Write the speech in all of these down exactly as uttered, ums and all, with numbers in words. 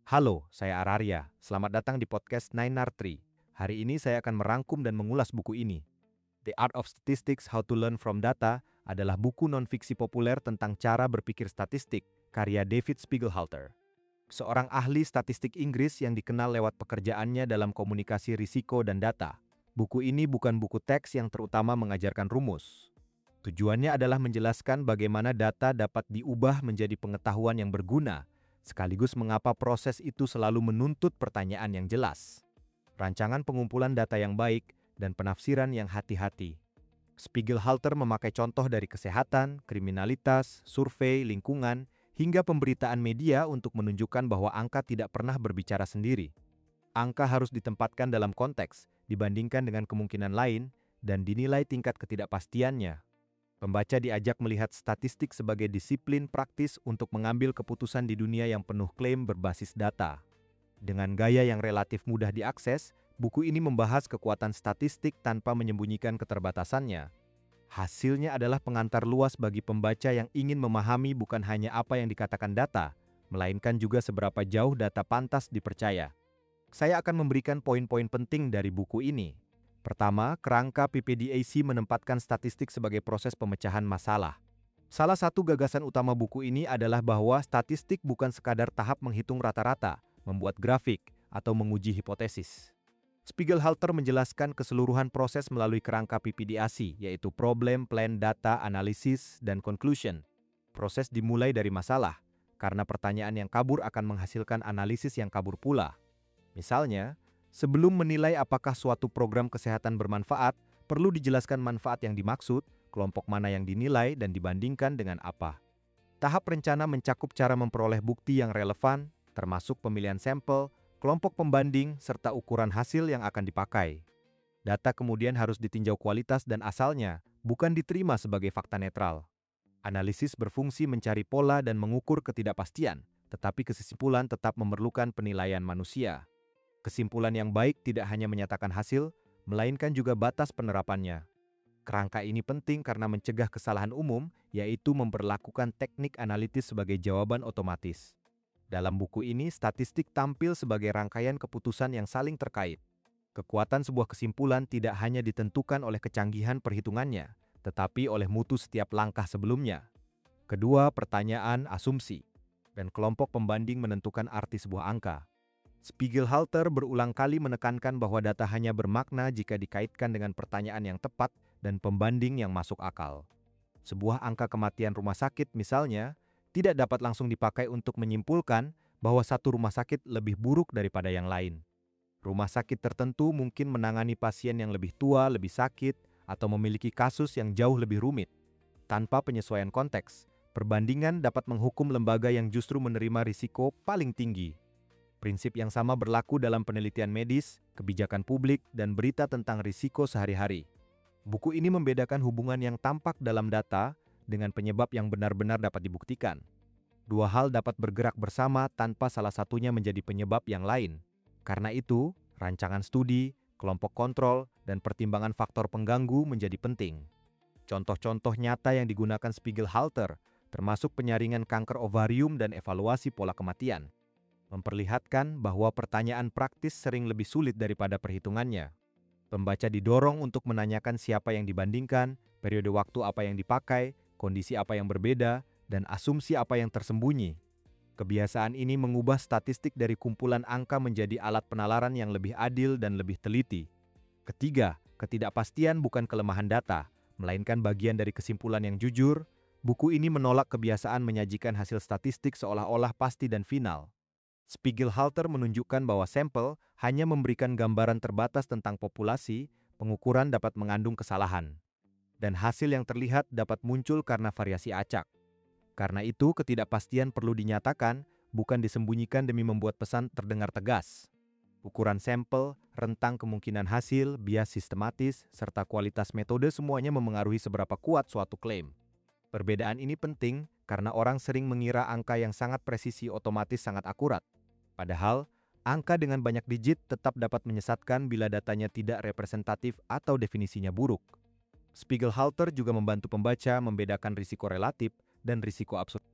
Halo, saya Araria. Selamat datang di podcast Nine R Tree. Hari ini saya akan merangkum dan mengulas buku ini. The Art of Statistics: How to Learn from Data adalah buku non-fiksi populer tentang cara berpikir statistik, karya David Spiegelhalter. Seorang ahli statistik Inggris yang dikenal lewat pekerjaannya dalam komunikasi risiko dan data. Buku ini bukan buku teks yang terutama mengajarkan rumus. Tujuannya adalah menjelaskan bagaimana data dapat diubah menjadi pengetahuan yang berguna, sekaligus mengapa proses itu selalu menuntut pertanyaan yang jelas, rancangan pengumpulan data yang baik, dan penafsiran yang hati-hati. Spiegelhalter memakai contoh dari kesehatan, kriminalitas, survei, lingkungan, hingga pemberitaan media untuk menunjukkan bahwa angka tidak pernah berbicara sendiri. Angka harus ditempatkan dalam konteks, dibandingkan dengan kemungkinan lain, dan dinilai tingkat ketidakpastiannya. Pembaca diajak melihat statistik sebagai disiplin praktis untuk mengambil keputusan di dunia yang penuh klaim berbasis data. Dengan gaya yang relatif mudah diakses, buku ini membahas kekuatan statistik tanpa menyembunyikan keterbatasannya. Hasilnya adalah pengantar luas bagi pembaca yang ingin memahami bukan hanya apa yang dikatakan data, melainkan juga seberapa jauh data pantas dipercaya. Saya akan memberikan poin-poin penting dari buku ini. Pertama, kerangka P P D A C menempatkan statistik sebagai proses pemecahan masalah. Salah satu gagasan utama buku ini adalah bahwa statistik bukan sekadar tahap menghitung rata-rata, membuat grafik, atau menguji hipotesis. Spiegelhalter menjelaskan keseluruhan proses melalui kerangka P P D A C, yaitu Problem, Plan, Data, Analysis, dan Conclusion. Proses dimulai dari masalah, karena pertanyaan yang kabur akan menghasilkan analisis yang kabur pula. Misalnya, sebelum menilai apakah suatu program kesehatan bermanfaat, perlu dijelaskan manfaat yang dimaksud, kelompok mana yang dinilai, dan dibandingkan dengan apa. Tahap rencana mencakup cara memperoleh bukti yang relevan, termasuk pemilihan sampel, kelompok pembanding, serta ukuran hasil yang akan dipakai. Data kemudian harus ditinjau kualitas dan asalnya, bukan diterima sebagai fakta netral. Analisis berfungsi mencari pola dan mengukur ketidakpastian, tetapi kesimpulan tetap memerlukan penilaian manusia. Kesimpulan yang baik tidak hanya menyatakan hasil, melainkan juga batas penerapannya. Kerangka ini penting karena mencegah kesalahan umum, yaitu memperlakukan teknik analitis sebagai jawaban otomatis. Dalam buku ini, statistik tampil sebagai rangkaian keputusan yang saling terkait. Kekuatan sebuah kesimpulan tidak hanya ditentukan oleh kecanggihan perhitungannya, tetapi oleh mutu setiap langkah sebelumnya. Kedua, pertanyaan, asumsi, dan kelompok pembanding menentukan arti sebuah angka. Spiegelhalter berulang kali menekankan bahwa data hanya bermakna jika dikaitkan dengan pertanyaan yang tepat dan pembanding yang masuk akal. Sebuah angka kematian rumah sakit misalnya, tidak dapat langsung dipakai untuk menyimpulkan bahwa satu rumah sakit lebih buruk daripada yang lain. Rumah sakit tertentu mungkin menangani pasien yang lebih tua, lebih sakit, atau memiliki kasus yang jauh lebih rumit. Tanpa penyesuaian konteks, perbandingan dapat menghukum lembaga yang justru menerima risiko paling tinggi. Prinsip yang sama berlaku dalam penelitian medis, kebijakan publik, dan berita tentang risiko sehari-hari. Buku ini membedakan hubungan yang tampak dalam data dengan penyebab yang benar-benar dapat dibuktikan. Dua hal dapat bergerak bersama tanpa salah satunya menjadi penyebab yang lain. Karena itu, rancangan studi, kelompok kontrol, dan pertimbangan faktor pengganggu menjadi penting. Contoh-contoh nyata yang digunakan Spiegelhalter, termasuk penyaringan kanker ovarium dan evaluasi pola kematian, memperlihatkan bahwa pertanyaan praktis sering lebih sulit daripada perhitungannya. Pembaca didorong untuk menanyakan siapa yang dibandingkan, periode waktu apa yang dipakai, kondisi apa yang berbeda, dan asumsi apa yang tersembunyi. Kebiasaan ini mengubah statistik dari kumpulan angka menjadi alat penalaran yang lebih adil dan lebih teliti. Ketiga, ketidakpastian bukan kelemahan data, melainkan bagian dari kesimpulan yang jujur. Buku ini menolak kebiasaan menyajikan hasil statistik seolah-olah pasti dan final. Spiegelhalter menunjukkan bahwa sampel hanya memberikan gambaran terbatas tentang populasi, pengukuran dapat mengandung kesalahan. Dan hasil yang terlihat dapat muncul karena variasi acak. Karena itu, ketidakpastian perlu dinyatakan, bukan disembunyikan demi membuat pesan terdengar tegas. Ukuran sampel, rentang kemungkinan hasil, bias sistematis, serta kualitas metode semuanya memengaruhi seberapa kuat suatu klaim. Perbedaan ini penting karena orang sering mengira angka yang sangat presisi otomatis sangat akurat. Padahal, angka dengan banyak digit tetap dapat menyesatkan bila datanya tidak representatif atau definisinya buruk. Spiegelhalter juga membantu pembaca membedakan risiko relatif dan risiko absolut.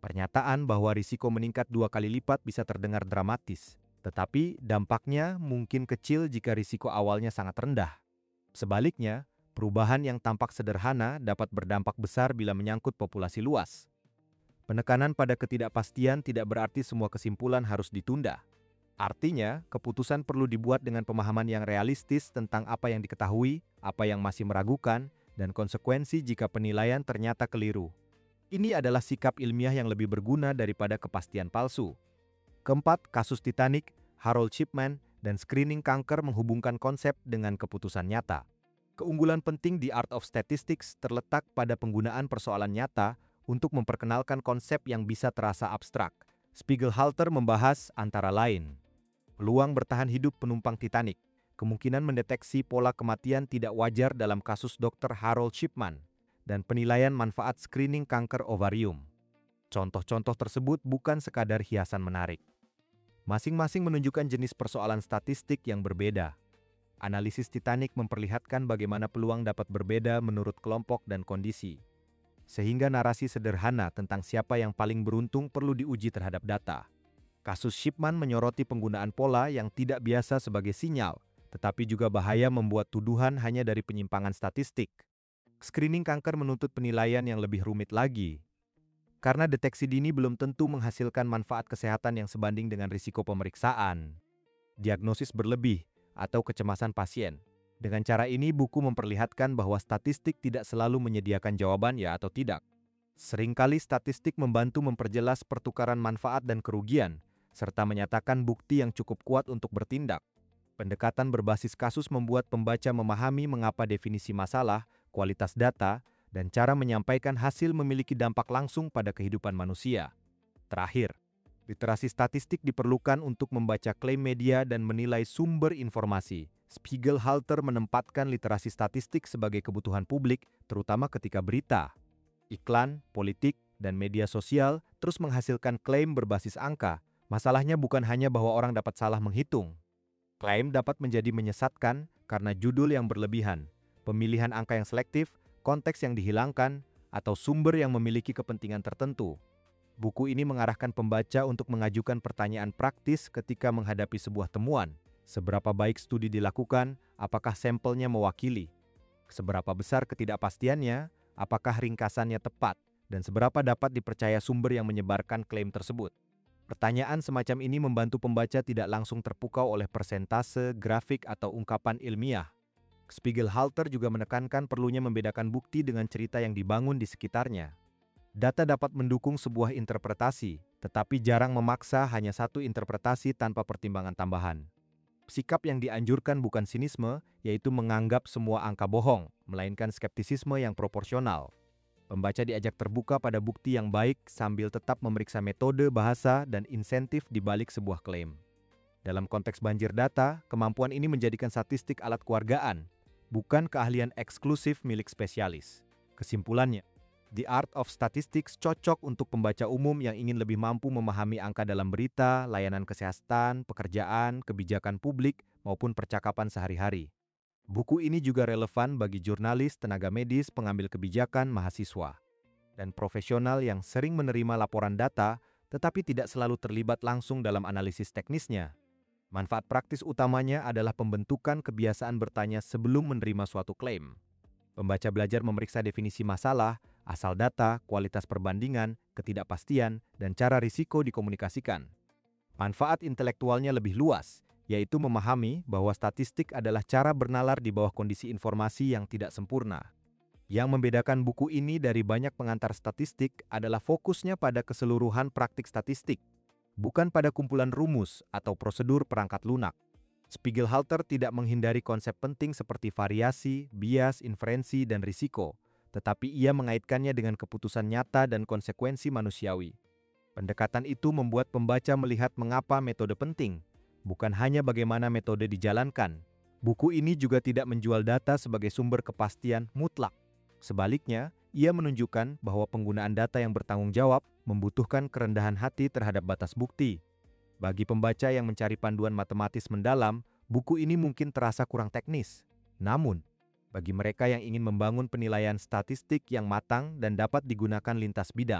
Pernyataan bahwa risiko meningkat dua kali lipat bisa terdengar dramatis, tetapi dampaknya mungkin kecil jika risiko awalnya sangat rendah. Sebaliknya, perubahan yang tampak sederhana dapat berdampak besar bila menyangkut populasi luas. Penekanan pada ketidakpastian tidak berarti semua kesimpulan harus ditunda. Artinya, keputusan perlu dibuat dengan pemahaman yang realistis tentang apa yang diketahui, apa yang masih meragukan, dan konsekuensi jika penilaian ternyata keliru. Ini adalah sikap ilmiah yang lebih berguna daripada kepastian palsu. Keempat, kasus Titanic, Harold Shipman, dan screening kanker menghubungkan konsep dengan keputusan nyata. Keunggulan penting di Art of Statistics terletak pada penggunaan persoalan nyata untuk memperkenalkan konsep yang bisa terasa abstrak. Spiegelhalter membahas antara lain peluang bertahan hidup penumpang Titanic, kemungkinan mendeteksi pola kematian tidak wajar dalam kasus dokter Harold Shipman, dan penilaian manfaat screening kanker ovarium. Contoh-contoh tersebut bukan sekadar hiasan menarik. Masing-masing menunjukkan jenis persoalan statistik yang berbeda. Analisis Titanic memperlihatkan bagaimana peluang dapat berbeda menurut kelompok dan kondisi. Sehingga narasi sederhana tentang siapa yang paling beruntung perlu diuji terhadap data. Kasus Shipman menyoroti penggunaan pola yang tidak biasa sebagai sinyal, tetapi juga bahaya membuat tuduhan hanya dari penyimpangan statistik. Screening kanker menuntut penilaian yang lebih rumit lagi. Karena deteksi dini belum tentu menghasilkan manfaat kesehatan yang sebanding dengan risiko pemeriksaan, diagnosis berlebih, atau kecemasan pasien. Dengan cara ini, buku memperlihatkan bahwa statistik tidak selalu menyediakan jawaban ya atau tidak. Seringkali statistik membantu memperjelas pertukaran manfaat dan kerugian, serta menyatakan bukti yang cukup kuat untuk bertindak. Pendekatan berbasis kasus membuat pembaca memahami mengapa definisi masalah, kualitas data, dan cara menyampaikan hasil memiliki dampak langsung pada kehidupan manusia. Terakhir, literasi statistik diperlukan untuk membaca klaim media dan menilai sumber informasi. Spiegelhalter menempatkan literasi statistik sebagai kebutuhan publik, terutama ketika berita, iklan, politik, dan media sosial terus menghasilkan klaim berbasis angka. Masalahnya bukan hanya bahwa orang dapat salah menghitung. Klaim dapat menjadi menyesatkan karena judul yang berlebihan, pemilihan angka yang selektif, konteks yang dihilangkan, atau sumber yang memiliki kepentingan tertentu. Buku ini mengarahkan pembaca untuk mengajukan pertanyaan praktis ketika menghadapi sebuah temuan. Seberapa baik studi dilakukan, apakah sampelnya mewakili? Seberapa besar ketidakpastiannya, apakah ringkasannya tepat? Dan seberapa dapat dipercaya sumber yang menyebarkan klaim tersebut? Pertanyaan semacam ini membantu pembaca tidak langsung terpukau oleh persentase, grafik, atau ungkapan ilmiah. Spiegelhalter juga menekankan perlunya membedakan bukti dengan cerita yang dibangun di sekitarnya. Data dapat mendukung sebuah interpretasi, tetapi jarang memaksa hanya satu interpretasi tanpa pertimbangan tambahan. Sikap yang dianjurkan bukan sinisme, yaitu menganggap semua angka bohong, melainkan skeptisisme yang proporsional. Pembaca diajak terbuka pada bukti yang baik sambil tetap memeriksa metode, bahasa, dan insentif di balik sebuah klaim. Dalam konteks banjir data, kemampuan ini menjadikan statistik alat keluargaan, bukan keahlian eksklusif milik spesialis. Kesimpulannya, The Art of Statistics cocok untuk pembaca umum yang ingin lebih mampu memahami angka dalam berita, layanan kesehatan, pekerjaan, kebijakan publik, maupun percakapan sehari-hari. Buku ini juga relevan bagi jurnalis, tenaga medis, pengambil kebijakan, mahasiswa, dan profesional yang sering menerima laporan data tetapi tidak selalu terlibat langsung dalam analisis teknisnya. Manfaat praktis utamanya adalah pembentukan kebiasaan bertanya sebelum menerima suatu klaim. Pembaca belajar memeriksa definisi masalah, asal data, kualitas perbandingan, ketidakpastian, dan cara risiko dikomunikasikan. Manfaat intelektualnya lebih luas, yaitu memahami bahwa statistik adalah cara bernalar di bawah kondisi informasi yang tidak sempurna. Yang membedakan buku ini dari banyak pengantar statistik adalah fokusnya pada keseluruhan praktik statistik, bukan pada kumpulan rumus atau prosedur perangkat lunak. Spiegelhalter tidak menghindari konsep penting seperti variasi, bias, inferensi, dan risiko, tetapi ia mengaitkannya dengan keputusan nyata dan konsekuensi manusiawi. Pendekatan itu membuat pembaca melihat mengapa metode penting, bukan hanya bagaimana metode dijalankan. Buku ini juga tidak menjual data sebagai sumber kepastian mutlak. Sebaliknya, ia menunjukkan bahwa penggunaan data yang bertanggung jawab membutuhkan kerendahan hati terhadap batas bukti. Bagi pembaca yang mencari panduan matematis mendalam, buku ini mungkin terasa kurang teknis. Namun, bagi mereka yang ingin membangun penilaian statistik yang matang dan dapat digunakan lintas bidang,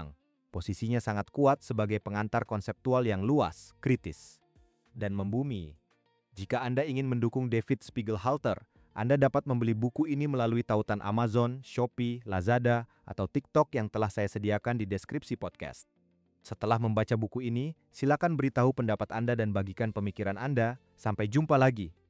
Posisinya sangat kuat sebagai pengantar konseptual yang luas, kritis, dan membumi. Jika Anda ingin mendukung David Spiegelhalter, Anda dapat membeli buku ini melalui tautan Amazon, Shopee, Lazada, atau TikTok yang telah saya sediakan di deskripsi podcast. Setelah membaca buku ini, silakan beritahu pendapat Anda dan bagikan pemikiran Anda. Sampai jumpa lagi.